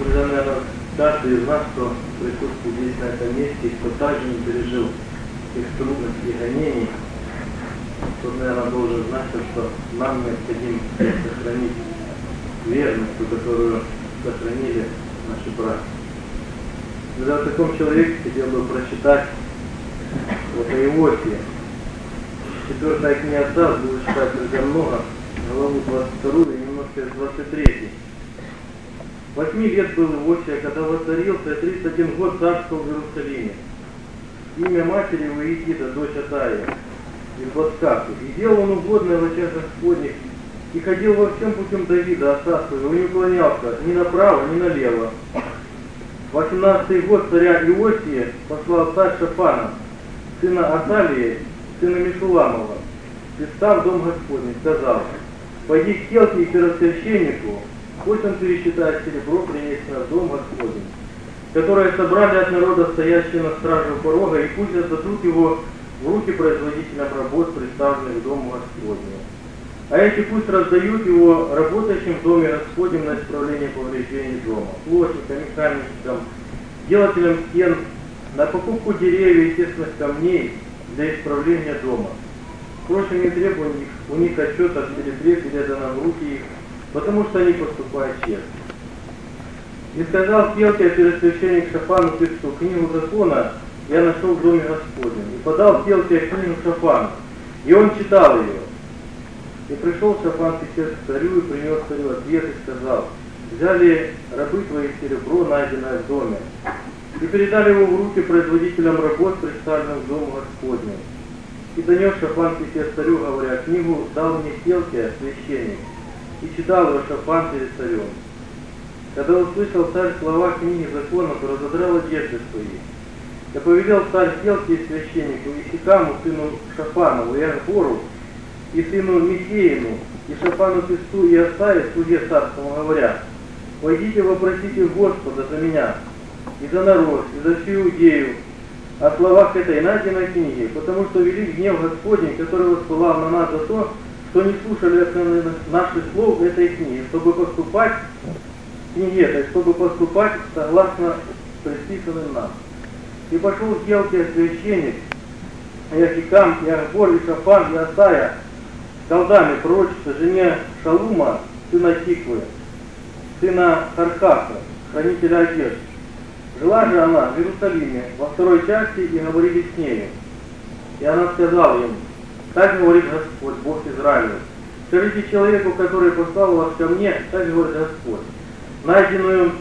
Друзья, наверное, каждый из нас, кто присутствует здесь, на этом месте, кто также не пережил их трудностей и гонений, тот, наверное, должен знать, что нам необходимо сохранить верность, которую сохранили наши братья. Когда о таком человеке хотел бы прочитать вот о Иосии. 4 книга Царств, буду читать друзья много, главу 22 и немножко 23. 8 лет был Иосия, когда воцарился, 31 год царствовал в Иерусалиме. Имя матери его Иедида, дочь Атая, из Баскафы. И делал он угодное в очах Господних, и ходил во всем путем Давида, отца своего, и не уклонялся ни направо, ни налево. 18-й год царя Иосия послал царь Шафана, сына Аталии, сына Мешуламова, Христа в дом Господний, сказал: «Пойди к Хелке и первосвященнику, пусть он пересчитает серебро, принесенное в дом Господень, которое собрали от народа, стоящие на страже у порога, и пусть отдадут его в руки производителям работ, представленных к дому Господнему. А эти пусть раздают его работающим в доме Господнем на исправление повреждений дома, плотникам, механикам, делателям стен, на покупку деревьев и тесных камней для исправления дома. Впрочем, не требуем у них отчета в серебре, переданном в руки их, потому что они поступают честно». И сказал Хелкия первосвященник Шафану, что книгу закона я нашел в доме Господнем. И подал Хелкия книгу Шафану, и он читал ее. И пришел Шафан сейчас к царю и принес царю ответ и сказал: «Взяли рабы твои серебро, найденное в доме, и передали его в руки производителям работ, представленным к дому Господнему». И донес Шафан сейчас царю, говоря: «Книгу дал мне Хелкия, священник». И читал его Шафан перед царем. Когда услышал царь слова книги закона, то разодрал одежды свои. И повелел царь Хелкию священнику, и Хикаму, сыну Шафанову, и Ахбору, и сыну Михеину, и Шафану Песту, и Асае, слуге царскому, говоря: «Пойдите вопросите Господа за меня, и за народ, и за всю Иудею о словах этой найденной книги, потому что велик гнев Господень, который воспылал на нас за то, что не слушали наших слов этой книги, чтобы поступать книге этой, чтобы поступать согласно предписанным нам». И пошел Хелкия священник, и Ахикам, и Ахбор, и Шафан, и Асая, колдами пророчица, жене Шалума, сына Тиквы, сына Хархаса, хранителя одежд. Жила же она в Иерусалиме во второй части, и говорили с нею. И она сказала им: «Так говорит Господь, Бог Израиля, скажите человеку, который послал вас ко мне, так говорит Господь, найденную,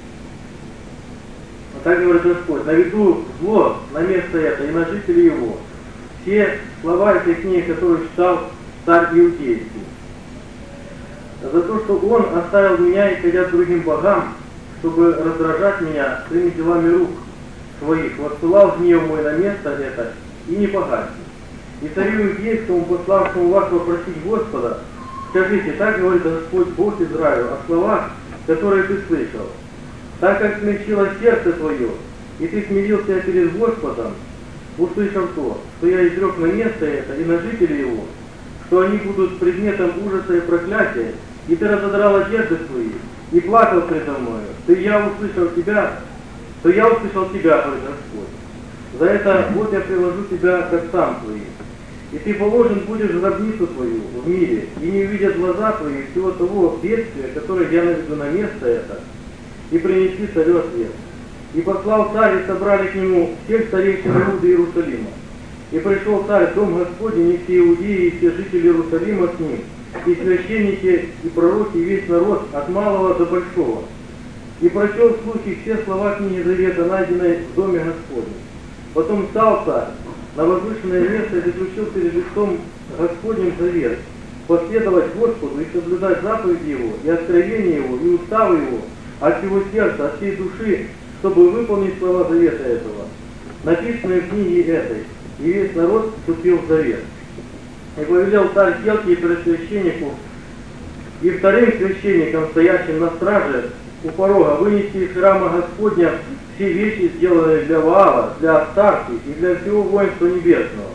так говорит Господь, наведу зло на место это и на жителей его». Все слова этой книги, которую читал царь Иудейский. За то, что он оставил меня и ходя к другим богам, чтобы раздражать меня своими делами рук своих, воссылал гнев мой на место это и не погаснет. И царю Иудейскому, пославшему вас вопросить Господа, скажите: «Так говорит Господь Бог Израилю о словах, которые ты слышал. Так как смягчило сердце твое, и ты смирился перед Господом, услышав то, что я изрек на место это и на жителей его, что они будут предметом ужаса и проклятия, и ты разодрал одежды свои, и плакал предо мною, то я услышал тебя, говорит Господь. За это вот я приложу тебя к отцам твоим, и ты положен будешь в гробницу твою в мире, и не увидят глаза твои всего того бедствия, которое я наведу на место это, и принеси царю ответ». И послал царь, и собрали к нему всех старейшин Иуды Иерусалима. И пришел царь в дом Господень, и все иудеи, и все жители Иерусалима с ним, и священники, и пророки, и весь народ, от малого до большого. И прочел в слухе все слова книги Завета, найденной в доме Господнем. Потом встал царь на возвышенное место и заключил перед лицом Господним завет, последовать Господу и соблюдать заповеди Его, и откровения Его, и уставы Его, от всего сердца, от всей души, чтобы выполнить слова завета этого, написанные в книге этой. И весь народ вступил в завет. И повелел царь Хелкию первосвященнику и вторым священникам, стоящим на страже у порога, вынести из храма Господня все вещи, сделанные для Ваала, для Астарты и для всего воинства небесного.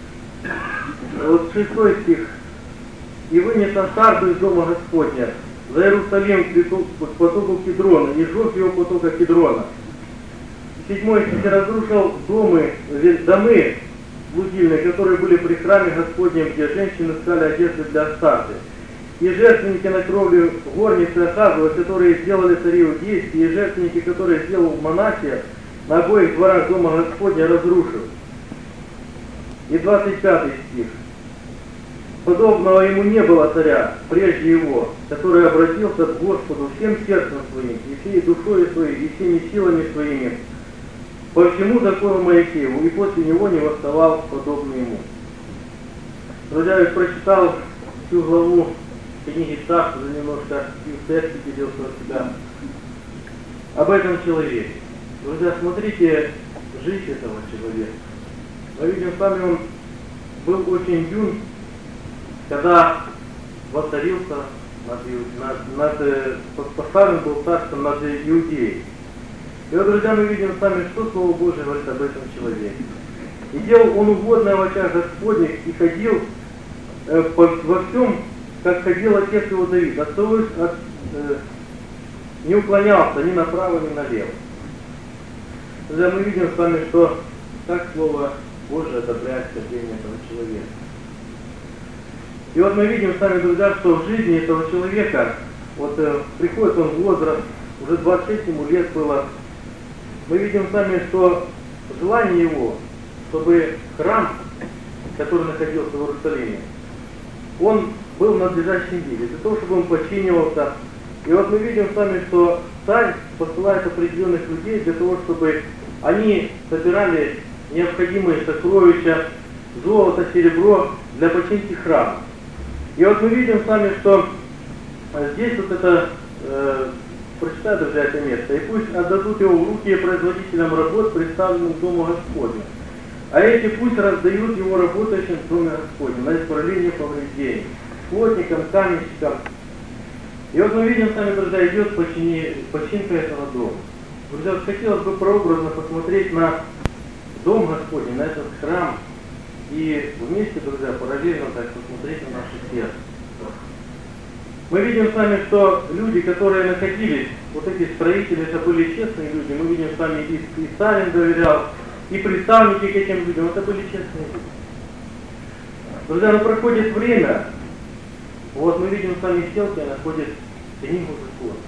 Вот 6 стих. «И вынес Астарту из дома Господня, за Иерусалим к потоку Кедрона и сжег его потока Кедрона. 7 стих: разрушил домы блудильные, которые были при храме Господнем, где женщины искали одежды для Астарты. И жертвенники на кровле горницы Ахазова, которые сделали цари иудейские, и жертвенники, которые сделал Манасия, на обоих дворах дома Господня разрушил. И 25 стих. Подобного ему не было царя прежде его, который обратился к Господу всем сердцем своим, и всей душой своей, и всеми силами своими, по всему закону Моисееву, и после него не восставал подобный ему. Друзья, я прочитал всю главу книги Царств, уже немножко и в тексте делился у себя об этом человеке. Друзья, смотрите жизнь этого человека. Мы видим с вами, он был очень юн, когда воцарился поставлен был царством над Иудеей. И вот, друзья, мы видим с вами, что Слово Божие говорит об этом человеке. И делал он угодное в очах Господних, и ходил во всем, как ходил отец его Давид, не уклонялся ни направо, ни налево. Друзья, мы видим с вами, что как Слово Божие одобряет хождение этого человека. И вот мы видим с вами, друзья, что в жизни этого человека, вот приходит он в возраст, уже 26 ему лет было, мы видим с вами, что желание его, чтобы храм, который находился в Иерусалиме, он был в надлежащем виде, для того, чтобы он подчинивался. И вот мы видим с вами, что царь посылает определенных людей для того, чтобы они собирали необходимые сокровища, золото, серебро для починки храма. И вот мы видим с вами, что здесь вот это, прочитаю, друзья, это место, и пусть отдадут его в руки производителям работ, представленным к Дому Господню. А эти пусть раздают его работающим в Доме Господнем на исправление повреждений, плотникам, каменщикам. И вот мы видим с вами, друзья, идет починка этого дома. Друзья, вот хотелось бы прообразно посмотреть на Дом Господень, на этот храм, и вместе, друзья, параллельно так посмотреть на наше сердце. Мы видим с вами, что люди, которые находились, вот эти строители, это были честные люди. Мы видим с вами, и царь им доверял, и представники к этим людям, это были честные люди. Друзья, но проходит время, вот мы видим с вами Селкия находит книгу закона.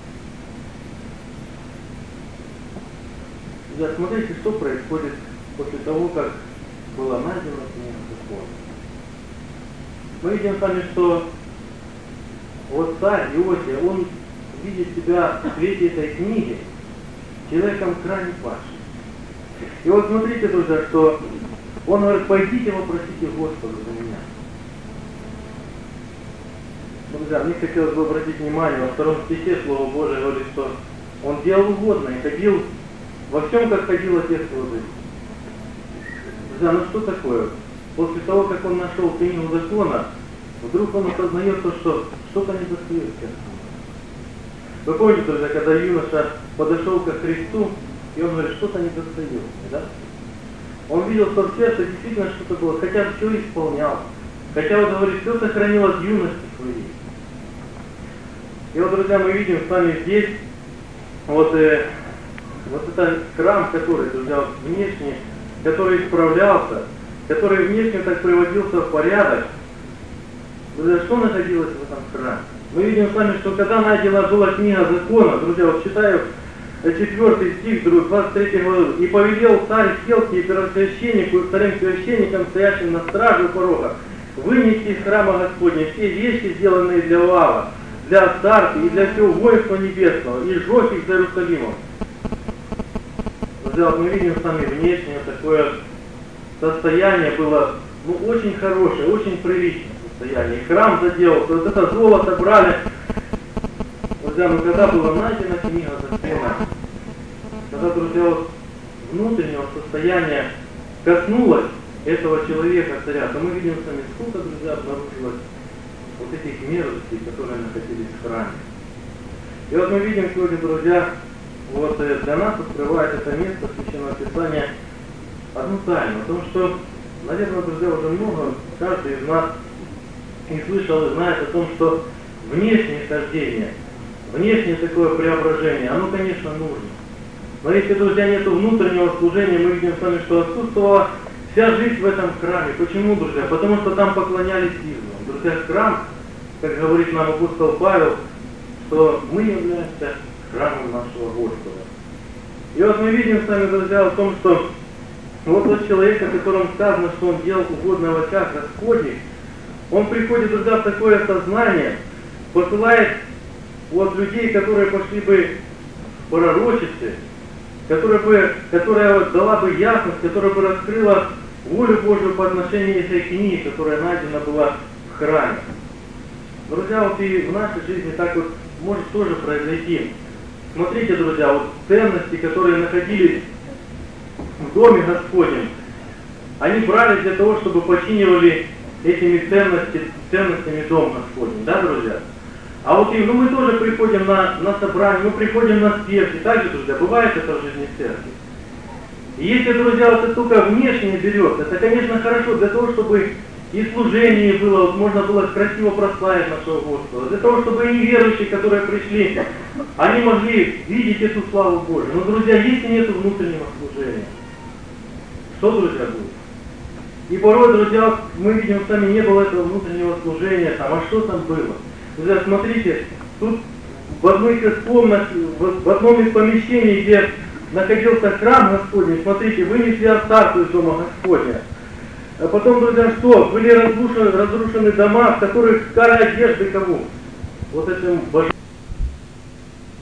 Друзья, смотрите, что происходит после того, как была найдена книга закона. Мы видим с вами, что вот царь Иосия, он видит себя в свете этой книги человеком крайне падшим. И вот смотрите, друзья, что он говорит: пойдите, вопросите Господа за меня. Друзья, мне хотелось бы обратить внимание, во 2 стихе Слово Божие говорит, что он делал угодно и ходил во всем, как ходил отец его Давид. Друзья, ну что такое? После того, как он нашел книгу закона, вдруг он осознает то, что что-то не достает к этому. Вы помните, друзья, когда юноша подошел ко Христу, и он говорит, что-то не достает, да? Он видел, что в сердце действительно что-то было, хотя все исполнял, хотя, он говорит, все сохранил от юности своей. И вот, друзья, мы видим с вами здесь вот это храм, который, друзья, внешне, который исправлялся, который внешне так приводился в порядок. Друзья, что находилось в этом храме? Мы видим с вами, что когда найдена была книга закона, друзья, вот читаю 4 стих, 23 главы, и повелел царь Селкии первосвященнику и вторым священникам, стоящим на страже у порога, вынести из храма Господня все вещи, сделанные для Ваала, для Астарты и для всего воинства небесного, и сжег их за Иерусалимом. Друзья, вот мы видим с вами внешнее такое состояние было, ну, очень хорошее, очень приличное состояние. Храм заделался, вот это золото брали. Друзья, ну когда была найдена книга закона, когда, друзья, вот внутреннего состояния коснулось этого человека, царя, то мы видим с вами, сколько, друзья, обнаружилось вот этих мерзостей, которые находились в храме. И вот мы видим сегодня, друзья, вот для нас открывает это место Священного Писания одну тайну, о том, что, наверное, друзья, уже много, каждый из нас и слышал, и знает о том, что внешнее хождение, внешнее такое преображение, оно, конечно, нужно. Но если, друзья, нет внутреннего служения, мы видим с вами, что отсутствовала вся жизнь в этом храме. Почему, друзья? Потому что там поклонялись идолам. Друзья, храм, как говорит нам апостол Павел, что мы являемся храмом нашего Господа. И вот мы видим с вами, друзья, о том, что вот тот человек, о котором сказано, что он делал угодно в очах Господних, он приходит, друзья, в такое сознание, посылает вот людей, которые пошли бы в пророчестве, которая дала бы ясность, которая бы раскрыла волю Божию по отношению этой книги, которая найдена была в храме. Друзья, вот и в нашей жизни так вот может тоже произойти. Смотрите, друзья, вот ценности, которые находились в доме Господнем, они брали для того, чтобы починивали этими ценностями дом Господень, да, друзья? А вот мы тоже приходим на собрание, мы приходим на спевки, так же, друзья, бывает это в жизни церкви. И если, друзья, вот это только внешнее берется, это, конечно, хорошо для того, чтобы и служение было, вот можно было красиво прославить нашего Господа, для того, чтобы и неверующие, которые пришли, они могли видеть эту славу Божию. Но, друзья, если нет внутреннего служения, что, друзья, будет? И порой, друзья, мы видим, с вами не было этого внутреннего служения, а что там было? Друзья, смотрите, тут в одной из комнат, в одном из помещений, где находился храм Господень, смотрите, вынесли остатку из дома Господня. А потом, друзья, что? Были разрушены дома, в которых ткали одежды кому? Вот этим божеством.